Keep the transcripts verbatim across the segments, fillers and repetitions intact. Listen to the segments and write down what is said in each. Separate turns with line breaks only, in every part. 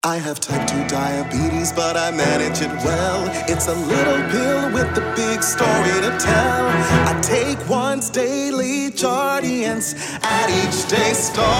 I have type two diabetes, but I manage it well. It's a little pill with a big story to tell. I take once daily Jardiance at each day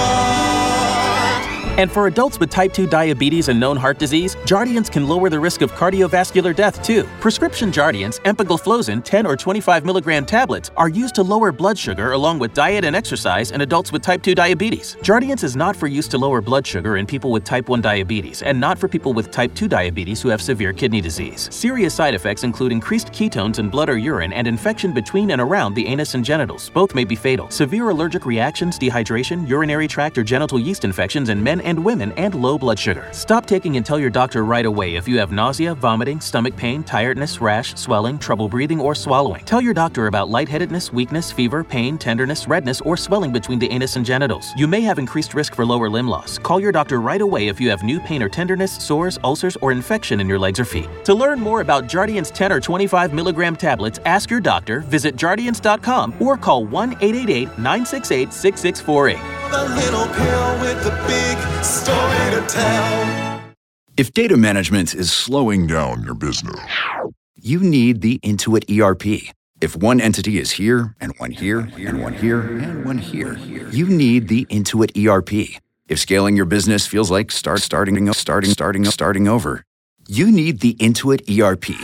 start.
And for adults with type two diabetes and known heart disease, Jardiance can lower the risk of cardiovascular death too. Prescription Jardiance, empagliflozin ten or twenty-five milligram tablets are used to lower blood sugar along with diet and exercise in adults with type two diabetes. Jardiance is not for use to lower blood sugar in people with type one diabetes and not for people with type two diabetes who have severe kidney disease. Serious side effects include increased ketones in blood or urine and infection between and around the anus and genitals. Both may be fatal. Severe allergic reactions, dehydration, urinary tract or genital yeast infections in men and women, and low blood sugar. Stop taking and tell your doctor right away if you have nausea, vomiting, stomach pain, tiredness, rash, swelling, trouble breathing, or swallowing. Tell your doctor about lightheadedness, weakness, fever, pain, tenderness, redness, or swelling between the anus and genitals. You may have increased risk for lower limb loss. Call your doctor right away if you have new pain or tenderness, sores, ulcers, or infection in your legs or feet. To learn more about Jardiance ten or twenty-five milligram tablets, ask your doctor, visit jardiance dot com, or call one eight eight eight, nine six eight, six six four eight.
The little pill with the big story to tell.
If data management is slowing down your business, you need the Intuit E R P. If one entity is here, and one here, and one here, and one here, you need the Intuit E R P. If scaling your business feels like start, starting, starting, starting, starting over, you need the Intuit E R P.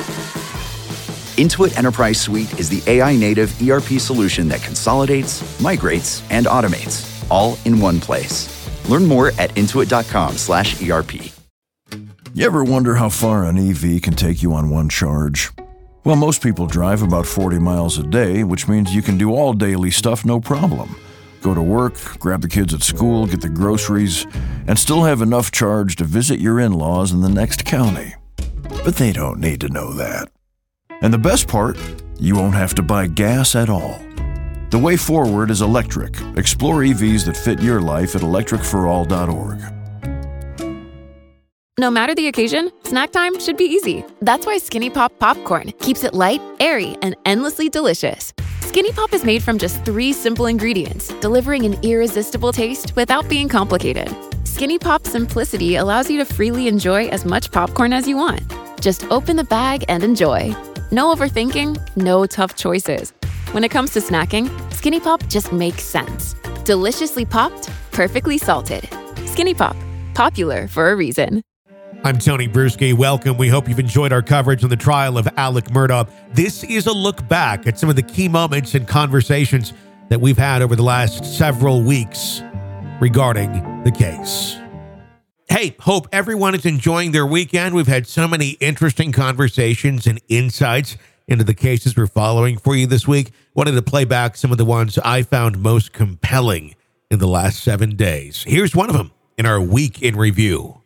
Intuit Enterprise Suite is the A I-native E R P solution that consolidates, migrates, and automates, all in one place. Learn more at intuit dot com slash E R P.
You ever wonder how far an E V can take you on one charge? Well, most people drive about forty miles a day, which means you can do all daily stuff no problem. Go to work, grab the kids at school, get the groceries, and still have enough charge to visit your in-laws in the next county. But they don't need to know that. And the best part, you won't have to buy gas at all. The way forward is electric. Explore E Vs that fit your life at electric for all dot org.
No matter the occasion, snack time should be easy. That's why Skinny Pop Popcorn keeps it light, airy, and endlessly delicious. Skinny Pop is made from just three simple ingredients, delivering an irresistible taste without being complicated. Skinny Pop's simplicity allows you to freely enjoy as much popcorn as you want. Just open the bag and enjoy. No overthinking, no tough choices. When it comes to snacking, Skinny Pop just makes sense. Deliciously popped, perfectly salted. Skinny Pop, popular for a reason.
I'm Tony Bruschi. Welcome. We hope you've enjoyed our coverage on the trial of Alec Murdaugh. This is a look back at some of the key moments and conversations that we've had over the last several weeks regarding the case. Hey, hope everyone is enjoying their weekend. We've had so many interesting conversations and insights into the cases we're following for you this week. Wanted to play back some of the ones I found most compelling in the last seven days. Here's one of them in our Week in Review.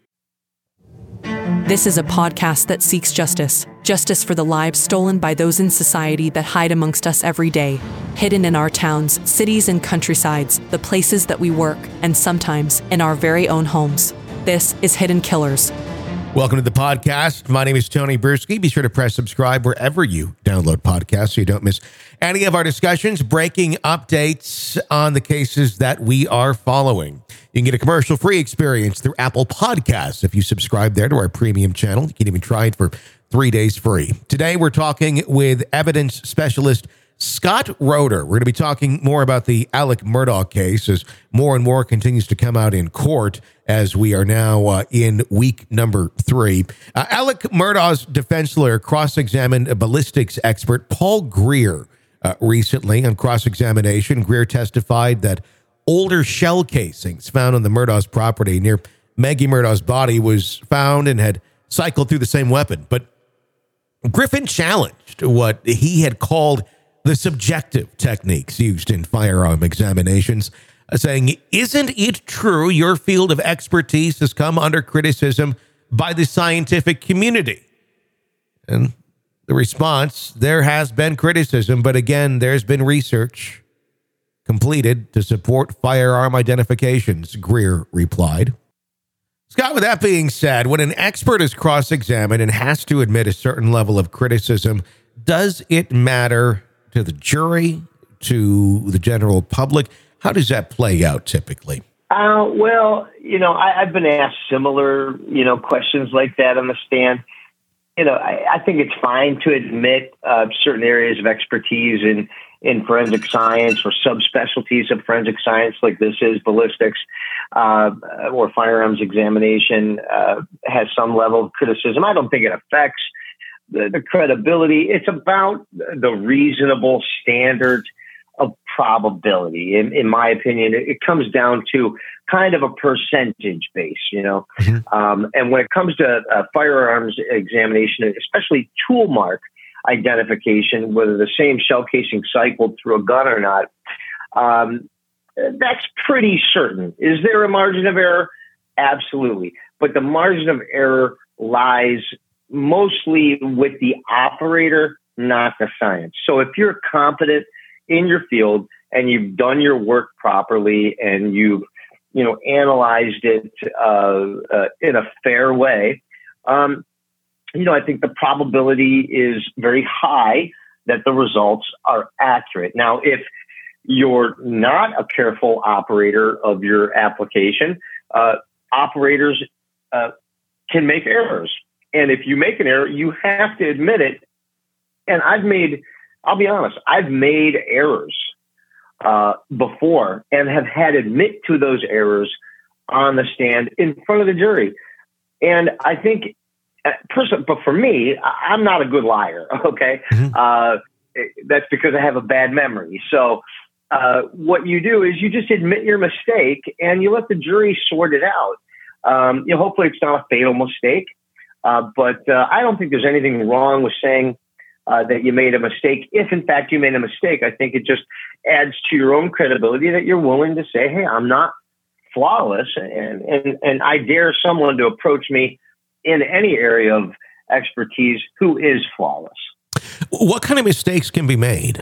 This is a podcast that seeks justice. Justice for the lives stolen by those in society that hide amongst us every day. Hidden in our towns, cities, and countrysides, the places that we work, and sometimes in our very own homes. This is Hidden Killers.
Welcome to the podcast. My name is Tony Bruschi. Be sure to press subscribe wherever you download podcasts so you don't miss any of our discussions, breaking updates on the cases that we are following. You can get a commercial-free experience through Apple Podcasts if you subscribe there to our premium channel. You can even try it for three days free. Today, we're talking with evidence specialist Scott Roeder. We're going to be talking more about the Alec Murdaugh case as more and more continues to come out in court as we are now uh, in week number three. Uh, Alec Murdaugh's defense lawyer cross-examined a ballistics expert, Paul Greer, uh, recently on cross-examination. Greer testified that older shell casings found on the Murdaugh's property near Maggie Murdaugh's body was found and had cycled through the same weapon. But Griffin challenged what he had called the subjective techniques used in firearm examinations, uh, saying, "Isn't it true your field of expertise has come under criticism by the scientific community?" And the response, there has been criticism, but again, there's been research completed to support firearm identifications, Greer replied. Scott, with that being said, when an expert is cross-examined and has to admit a certain level of criticism, does it matter to the jury, to the general public? How does that play out typically?
Uh, well, you know, I, I've been asked similar, you know, questions like that on the stand. You know, I, I think it's fine to admit uh, certain areas of expertise in, in forensic science or subspecialties of forensic science, like this is ballistics uh, or firearms examination, uh, has some level of criticism. I don't think it affects the, the credibility. It's about the reasonable standard of probability. In, in my opinion, it, it comes down to kind of a percentage base, you know. Mm-hmm. Um, and when it comes to uh, firearms examination, especially tool mark identification, whether the same shell casing cycled through a gun or not, um, that's pretty certain. Is there a margin of error? Absolutely. But the margin of error lies mostly with the operator, not the science. So if you're competent in your field and you've done your work properly and you've, you know, analyzed it uh, uh, in a fair way, um, you know, I think the probability is very high that the results are accurate. Now, if you're not a careful operator of your application, uh, operators uh, can make errors. And if you make an error, you have to admit it. And I've made I'll be honest, I've made errors uh, before and have had to admit to those errors on the stand in front of the jury. And I think, uh, person, but for me, I, I'm not a good liar, okay? Mm-hmm. Uh, that's because I have a bad memory. So uh, what you do is you just admit your mistake and you let the jury sort it out. Um, you know, hopefully it's not a fatal mistake, uh, but uh, I don't think there's anything wrong with saying Uh, that you made a mistake. If in fact you made a mistake, I think it just adds to your own credibility that you're willing to say, hey, I'm not flawless. And, and, and I dare someone to approach me in any area of expertise who is flawless.
What kind of mistakes can be made?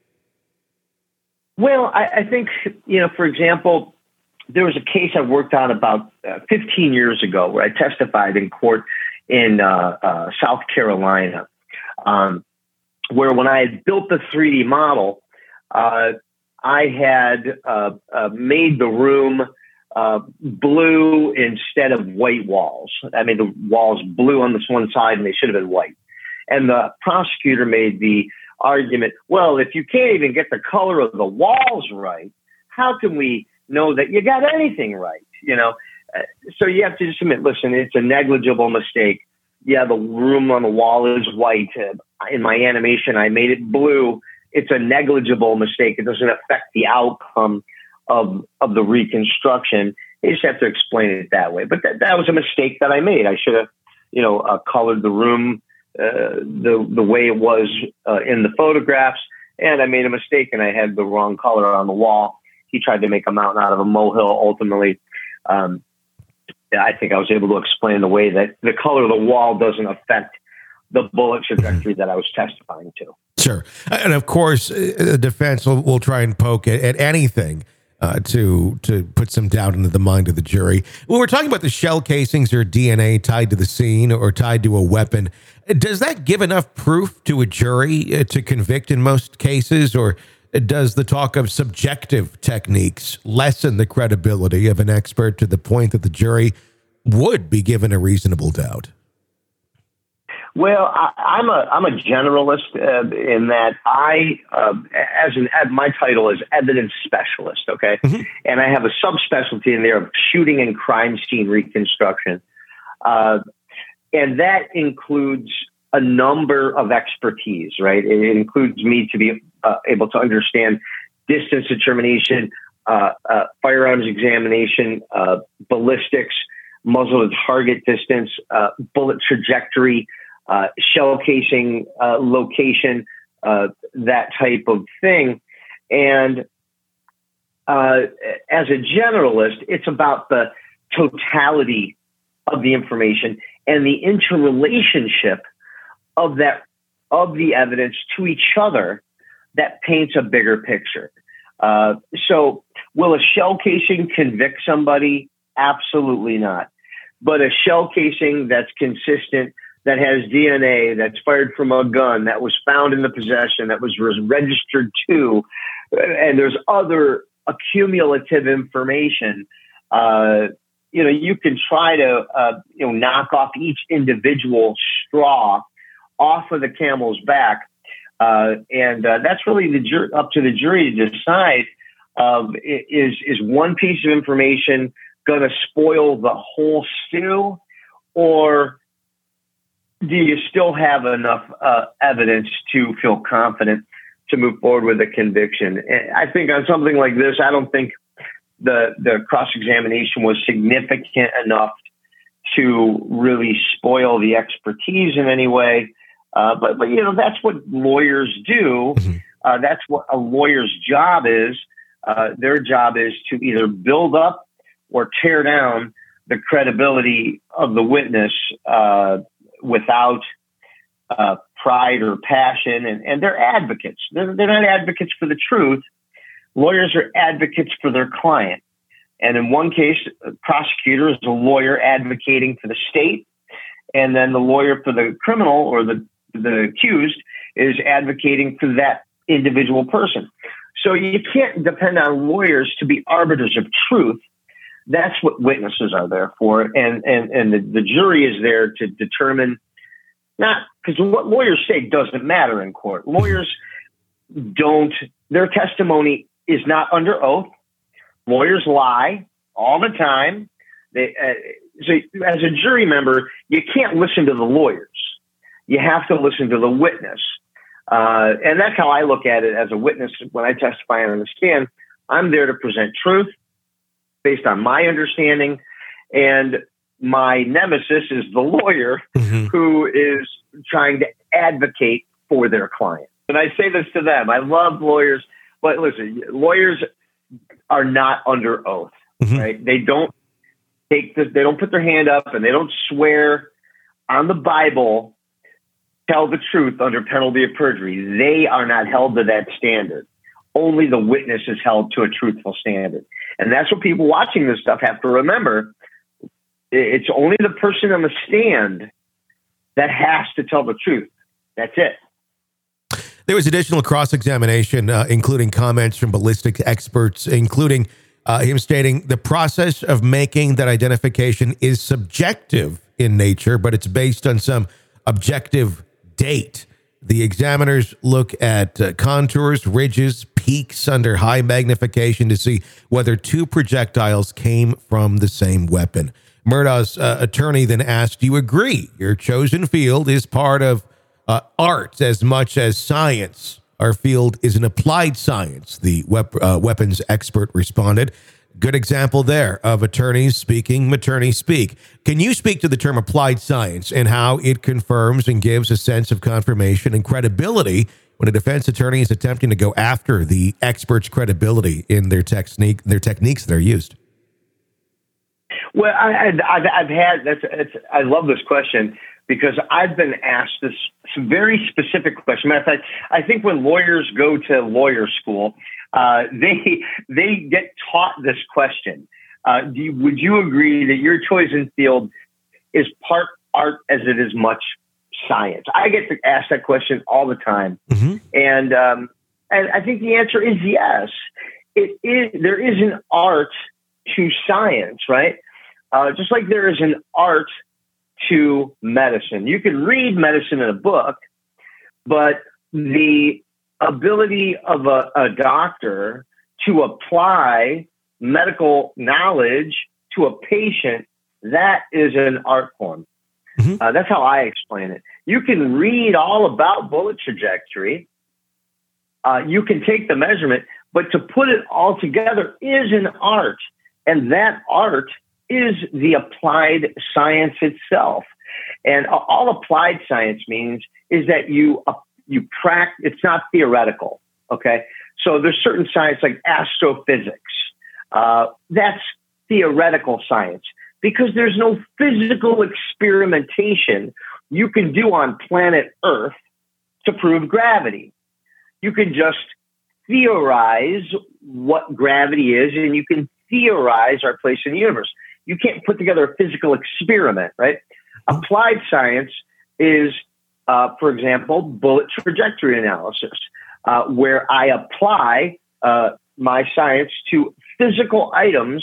Well, I, I think, you know, for example, there was a case I worked on about uh, fifteen years ago where I testified in court in uh, uh, South Carolina. Um, where when I had built the three D model, uh, I had uh, uh, made the room uh, blue instead of white walls. I mean, the walls blue on this one side and they should have been white. And the prosecutor made the argument, well, if you can't even get the color of the walls right, how can we know that you got anything right? You know, uh, so you have to just admit, listen, it's a negligible mistake. Yeah, the room on the wall is white. Uh, in my animation, I made it blue. It's a negligible mistake. It doesn't affect the outcome of of the reconstruction. You just have to explain it that way. But that, that was a mistake that I made. I should have, you know, uh, colored the room uh, the the way it was uh, in the photographs. And I made a mistake, and I had the wrong color on the wall. He tried to make a mountain out of a molehill. Ultimately, um, I think I was able to explain the way that the color of the wall doesn't affect the bullet trajectory that I was testifying to.
Sure. And of course, the defense will, will try and poke at, at anything uh, to to put some doubt into the mind of the jury. When we're talking about the shell casings or D N A tied to the scene or tied to a weapon, does that give enough proof to a jury to convict in most cases, or does the talk of subjective techniques lessen the credibility of an expert to the point that the jury would be given a reasonable doubt?
Well, I, I'm a I'm a generalist uh, in that I, uh, as an my title is evidence specialist, okay, mm-hmm. and I have a subspecialty in there of shooting and crime scene reconstruction, uh, and that includes a number of expertise, right? It includes me to be uh, able to understand distance determination, uh, uh, firearms examination, uh, ballistics, muzzle to target distance, uh, bullet trajectory, uh, shell casing uh, location, uh, that type of thing. And uh, as a generalist, it's about the totality of the information and the interrelationship of that of the evidence to each other that paints a bigger picture. Uh, so will a shell casing convict somebody? Absolutely not. But a shell casing that's consistent, that has D N A, that's fired from a gun, that was found in the possession, that was registered to, and there's other accumulative information uh, you know, you can try to, uh, you know, knock off each individual straw off of the camel's back. Uh, and uh, that's really the jur- up to the jury to decide, um, is, is one piece of information going to spoil the whole stew, or do you still have enough uh, evidence to feel confident to move forward with a conviction? And I think on something like this, I don't think the the cross-examination was significant enough to really spoil the expertise in any way. Uh, but, but, you know, that's what lawyers do.
Mm-hmm.
Uh, that's what a lawyer's job is. Uh, their job is to either build up or tear down the credibility of the witness uh, without uh, pride or passion. And, and they're advocates. They're, they're not advocates for the truth. Lawyers are advocates for their client. And in one case, a prosecutor is a lawyer advocating for the state. And then the lawyer for the criminal or the, the accused is advocating for that individual person. So you can't depend on lawyers to be arbiters of truth. That's what witnesses are there for. And, and, and the, the jury is there to determine, not because what lawyers say doesn't matter in court. Lawyers don't, their testimony is not under oath. Lawyers lie all the time. They, uh, so as a jury member, you can't listen to the lawyers. You have to listen to the witness. Uh, and that's how I look at it as a witness when I testify on the stand. I'm there to present truth based on my understanding. And my nemesis is the lawyer mm-hmm. who is trying to advocate for their client. And I say this to them. I love lawyers. But listen, lawyers are not under oath, mm-hmm. right? They don't take the, they don't put their hand up and they don't swear on the Bible, tell the truth under penalty of perjury. They are not held to that standard. Only the witness is held to a truthful standard. And that's what people watching this stuff have to remember. It's only the person on the stand that has to tell the truth. That's it.
There was additional cross-examination, uh, including comments from ballistic experts, including uh, him stating the process of making that identification is subjective in nature, but it's based on some objective date. The examiners look at uh, contours, ridges, peaks under high magnification to see whether two projectiles came from the same weapon. Murdaugh's uh, attorney then asked, do you agree your chosen field is part of Uh, art as much as science? Our field is an applied science, the wep- uh, weapons expert responded. Good example there of attorneys speaking maternity speak. Can you speak to the term applied science and how it confirms and gives a sense of confirmation and credibility when a defense attorney is attempting to go after the expert's credibility in their technique, their techniques that are used?
Well, I, I've, I've had that's. It's, I love this question because I've been asked this very specific question. Matter of fact, I think when lawyers go to lawyer school, uh, they they get taught this question. Uh, do you, would you agree that your chosen field is part art as it is much science? I get to ask that question all the time, mm-hmm. and um, and I think the answer is yes. It is. There is an art to science, right? Uh, just like there is an art to medicine. You can read medicine in a book, but the ability of a, a doctor to apply medical knowledge to a patient, that is an art form. Mm-hmm. Uh, that's how I explain it. You can read all about bullet trajectory. Uh, you can take the measurement, but to put it all together is an art. And that art is the applied science itself. And all applied science means is that you uh, you practice. It's not theoretical. Okay, so there's certain science like astrophysics. Uh, that's theoretical science because there's no physical experimentation you can do on planet Earth to prove gravity. You can just theorize what gravity is, and you can theorize our place in the universe. You can't put together a physical experiment, right? Applied science is, uh, for example, bullet trajectory analysis, uh, where I apply uh, my science to physical items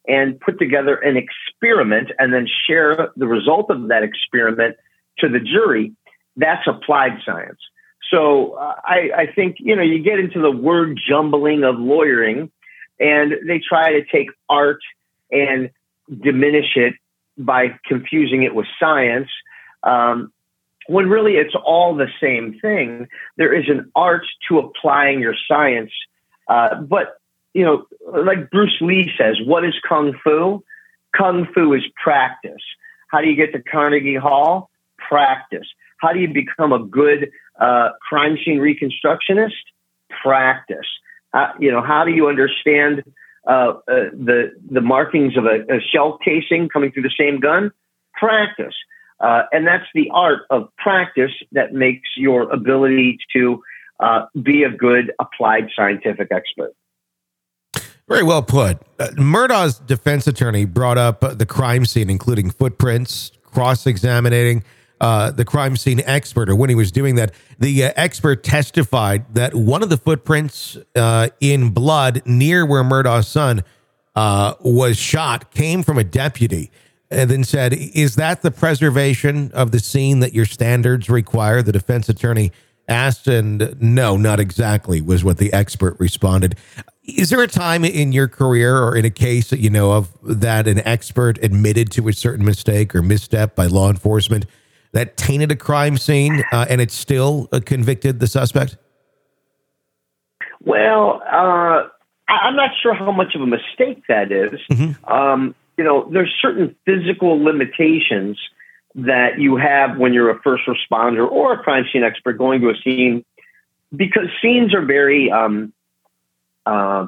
and put together an experiment and then share the result of that experiment to the jury, that's applied science. So uh, I, I think, you know, you get into the word jumbling of lawyering, and they try to take art and diminish it by confusing it with science, um, when really it's all the same thing. There is an art to applying your science. Uh, but, you know, like Bruce Lee says, what is Kung Fu? Kung Fu is practice. How do you get to Carnegie Hall? Practice. How do you become a good uh, crime scene reconstructionist? Practice. Uh, you know, how do you understand uh, uh, the the markings of a, a shell casing coming through the same gun? Practice. Uh, and that's the art of practice that makes your ability to uh, be a good applied scientific expert.
Very well put. Uh, Murdaugh's defense attorney brought up uh, the crime scene, including footprints, cross-examining uh, the crime scene expert, or when he was doing that, the uh, expert testified that one of the footprints uh, in blood near where Murdaugh's son uh, was shot came from a deputy, and then said, is that the preservation of the scene that your standards require? The defense attorney asked, and no, not exactly, was what the expert responded. Is there a time in your career or in a case that you know of that an expert admitted to a certain mistake or misstep by law enforcement that tainted a crime scene uh, and it still uh, convicted the suspect?
Well, uh, I'm not sure how much of a mistake that is. Mm-hmm. Um, you know, there's certain physical limitations that you have when you're a first responder or a crime scene expert going to a scene, because scenes are very um, uh,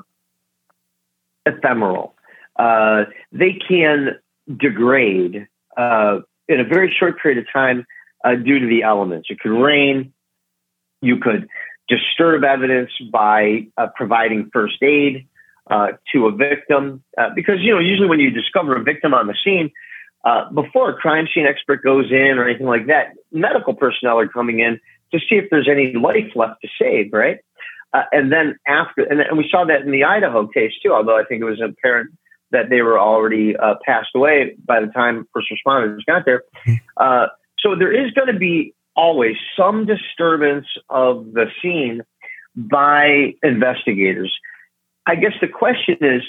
ephemeral. Uh, they can degrade uh, in a very short period of time uh, due to the elements. It could rain. You could disturb evidence by uh, providing first aid uh, to a victim. Uh, because, you know, usually when you discover a victim on the scene, uh, before a crime scene expert goes in or anything like that, medical personnel are coming in to see if there's any life left to save, right? Uh, and then after, and, and we saw that in the Idaho case too, although I think it was apparent that they were already uh, passed away by the time first responders got there. Uh, so there is going to be always some disturbance of the scene by investigators. I guess the question is,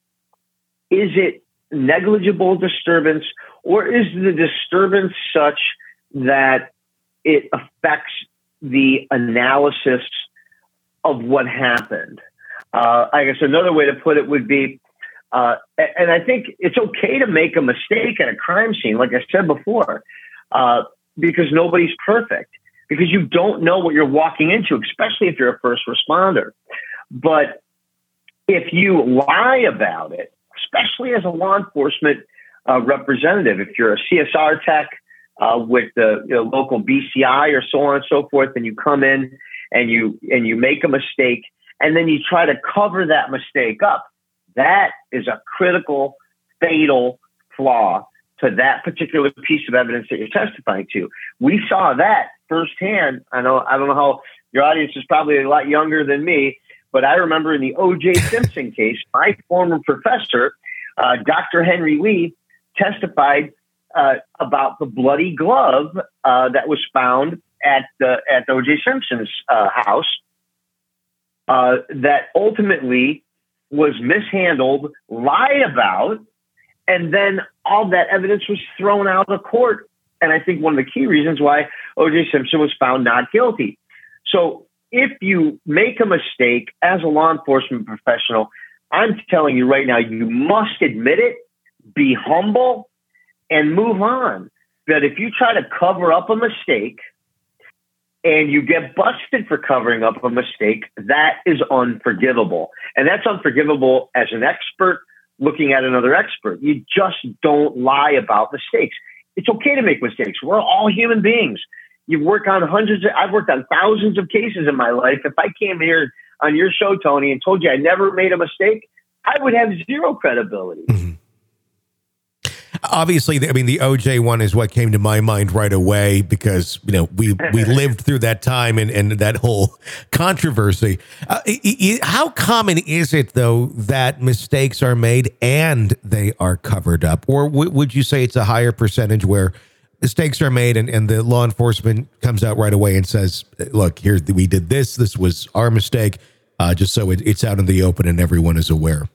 is it negligible disturbance, or is the disturbance such that it affects the analysis of what happened? Uh, I guess another way to put it would be, uh, and I think it's okay to make a mistake at a crime scene, like I said before, uh, because nobody's perfect, because you don't know what you're walking into, especially if you're a first responder. But if you lie about it, especially as a law enforcement uh, representative, if you're a C S R tech uh, with the you know, local B C I or so on and so forth, and you come in and you and you make a mistake, and then you try to cover that mistake up, that is a critical, fatal flaw to that particular piece of evidence that you're testifying to. We saw that firsthand. I know I don't know how your audience is probably a lot younger than me, but I remember in the O J Simpson case, my former professor, uh, Doctor Henry Lee, testified uh, about the bloody glove uh, that was found at the at O J Simpson's uh, house uh, that ultimately was mishandled, lied about, and then all that evidence was thrown out of court. And I think one of the key reasons why O J Simpson was found not guilty. So if you make a mistake as a law enforcement professional, I'm telling you right now, you must admit it, be humble, and move on. That if you try to cover up a mistake and you get busted for covering up a mistake, that is unforgivable. And that's unforgivable as an expert looking at another expert. You just don't lie about mistakes. It's okay to make mistakes. We're all human beings. You've worked on hundreds of, I've worked on thousands of cases in my life. If I came here on your show, Tony, and told you I never made a mistake, I would have zero credibility.
Mm-hmm. Obviously, I mean, the O J one is what came to my mind right away because, you know, we, we lived through that time and, and that whole controversy. Uh, how common is it, though, that mistakes are made and they are covered up? Or w- would you say it's a higher percentage where mistakes are made and, and the law enforcement comes out right away and says, look, here, we did this. This was our mistake, uh, just so it, it's out in the open and everyone is aware?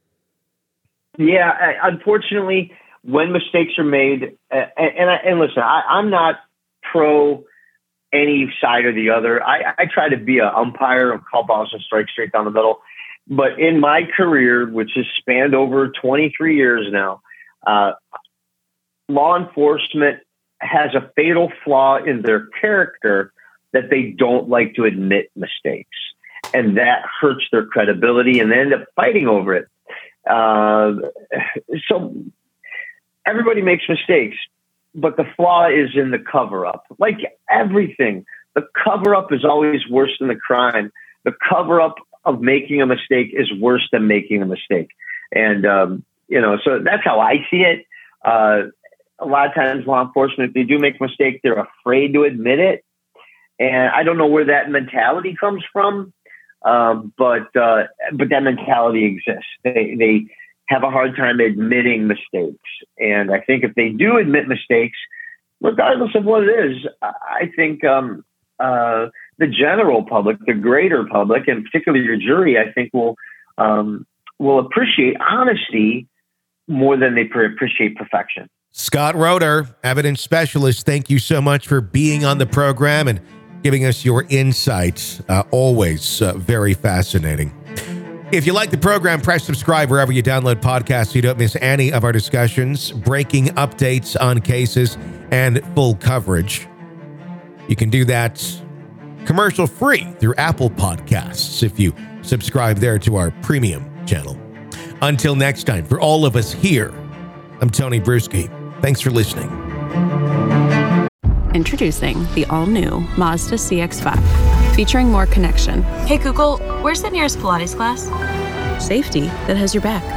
Yeah, unfortunately, when mistakes are made, uh, and, and, I, and listen, I, I'm not pro any side or the other. I, I try to be an umpire and call balls and strike straight down the middle. But in my career, which has spanned over twenty-three years now, uh, law enforcement has a fatal flaw in their character that they don't like to admit mistakes. And that hurts their credibility, and they end up fighting over it. Uh, so everybody makes mistakes, but the flaw is in the cover-up. Like everything, the cover-up is always worse than the crime. The cover-up of making a mistake is worse than making a mistake. And, um, you know, so that's how I see it. Uh, a lot of times law enforcement, if they do make a mistake, they're afraid to admit it. And I don't know where that mentality comes from. Um, but uh, but that mentality exists. They they have a hard time admitting mistakes, and I think if they do admit mistakes, regardless of what it is, I think um, uh, the general public, the greater public, and particularly your jury, I think will um, will appreciate honesty more than they appreciate perfection.
Scott Roeder, evidence specialist, thank you so much for being on the program and giving us your insights. Uh, always uh, very fascinating. If you like the program, press subscribe wherever you download podcasts so you don't miss any of our discussions, breaking updates on cases, and full coverage. You can do that commercial free through Apple Podcasts if you subscribe there to our premium channel. Until next time, for all of us here, I'm Tony Bruschi. Thanks for listening.
Introducing the all-new Mazda C X five, featuring more connection.
Hey Google, where's the nearest Pilates class?
Safety that has your back.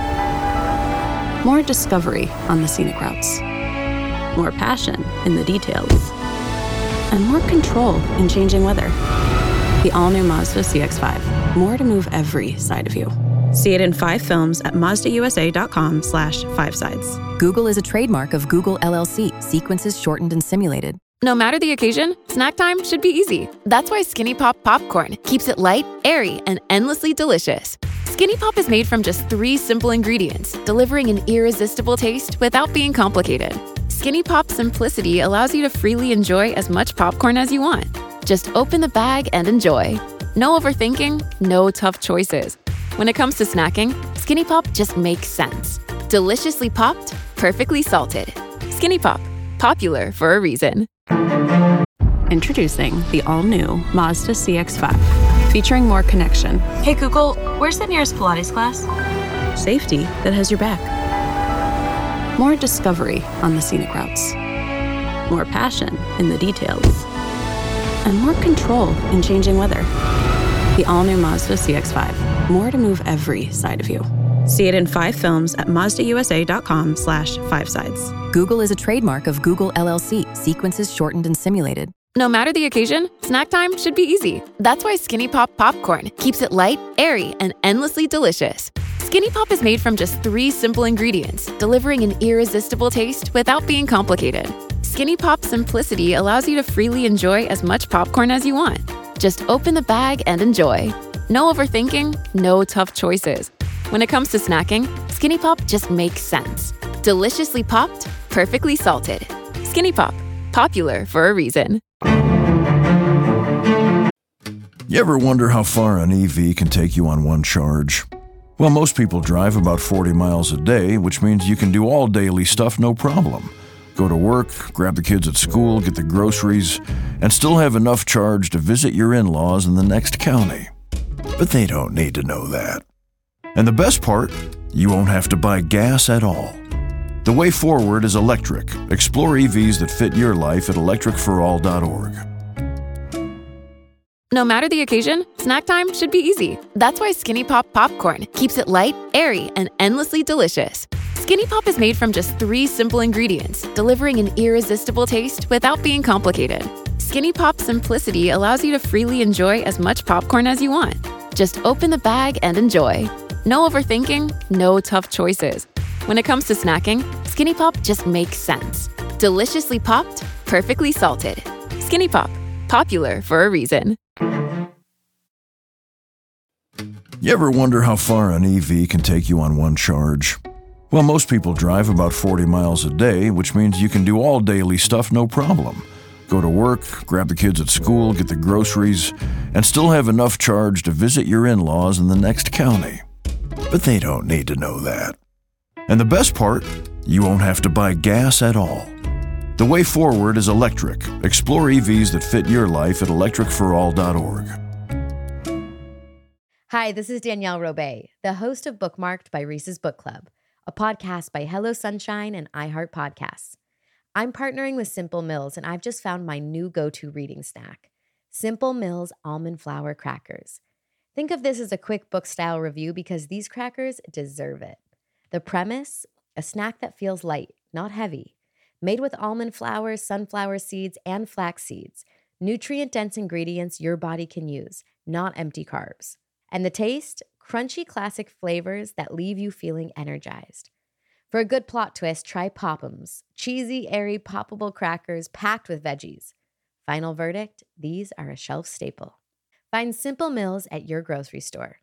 More discovery on the scenic routes. More passion in the details. And more control in changing weather. The all-new Mazda C X five. More to move every side of you.
See it in five films at Mazda-U S A.com slash five sides.
Google is a trademark of Google L L C. Sequences shortened and simulated.
No matter the occasion, snack time should be easy. That's why Skinny Pop Popcorn keeps it light, airy, and endlessly delicious. Skinny Pop is made from just three simple ingredients, delivering an irresistible taste without being complicated. Skinny Pop simplicity allows you to freely enjoy as much popcorn as you want. Just open the bag and enjoy. No overthinking, no tough choices. When it comes to snacking, Skinny Pop just makes sense. Deliciously popped, perfectly salted. Skinny Pop, popular for a reason.
Introducing the all-new Mazda C X five, featuring more connection.
Hey Google, where's the nearest Pilates class?
Safety that has your back. More discovery on the scenic routes. More passion in the details. And more control in changing weather. The all-new Mazda C X five. More to move every side of you.
See it in five films at Mazda-U S A.com slash five sides.
Google is a trademark of Google L L C. Sequences shortened and simulated.
No matter the occasion, snack time should be easy. That's why Skinny Pop Popcorn keeps it light, airy, and endlessly delicious. Skinny Pop is made from just three simple ingredients, delivering an irresistible taste without being complicated. Skinny Pop simplicity allows you to freely enjoy as much popcorn as you want. Just open the bag and enjoy. No overthinking, no tough choices. When it comes to snacking, Skinny Pop just makes sense. Deliciously popped, perfectly salted. Skinny Pop, popular for a reason.
You ever wonder how far an E V can take you on one charge? Well, most people drive about forty miles a day, which means you can do all daily stuff no problem. Go to work, grab the kids at school, get the groceries, and still have enough charge to visit your in-laws in the next county. But they don't need to know that. And the best part, you won't have to buy gas at all. The way forward is electric. Explore E Vs that fit your life at electric for all dot org.
No matter the occasion, snack time should be easy. That's why Skinny Pop Popcorn keeps it light, airy, and endlessly delicious. Skinny Pop is made from just three simple ingredients, delivering an irresistible taste without being complicated. Skinny Pop's simplicity allows you to freely enjoy as much popcorn as you want. Just open the bag and enjoy. No overthinking, no tough choices. When it comes to snacking, Skinny Pop just makes sense. Deliciously popped, perfectly salted. Skinny Pop, popular for a reason.
You ever wonder how far an E V can take you on one charge? Well, most people drive about forty miles a day, which means you can do all daily stuff no problem. Go to work, grab the kids at school, get the groceries, and still have enough charge to visit your in-laws in the next county. But they don't need to know that. And the best part, you won't have to buy gas at all. The way forward is electric. Explore E Vs that fit your life at electric for all dot org.
Hi, this is Danielle Robay, the host of Bookmarked by Reese's Book Club, a podcast by Hello Sunshine and iHeart Podcasts. I'm partnering with Simple Mills, and I've just found my new go-to reading snack, Simple Mills Almond Flour Crackers. Think of this as a quick book-style review because these crackers deserve it. The premise? A snack that feels light, not heavy. Made with almond flour, sunflower seeds, and flax seeds. Nutrient-dense ingredients your body can use, not empty carbs. And the taste? Crunchy classic flavors that leave you feeling energized. For a good plot twist, try Pop'ems, cheesy, airy, poppable crackers packed with veggies. Final verdict, these are a shelf staple. Find Simple Mills at your grocery store.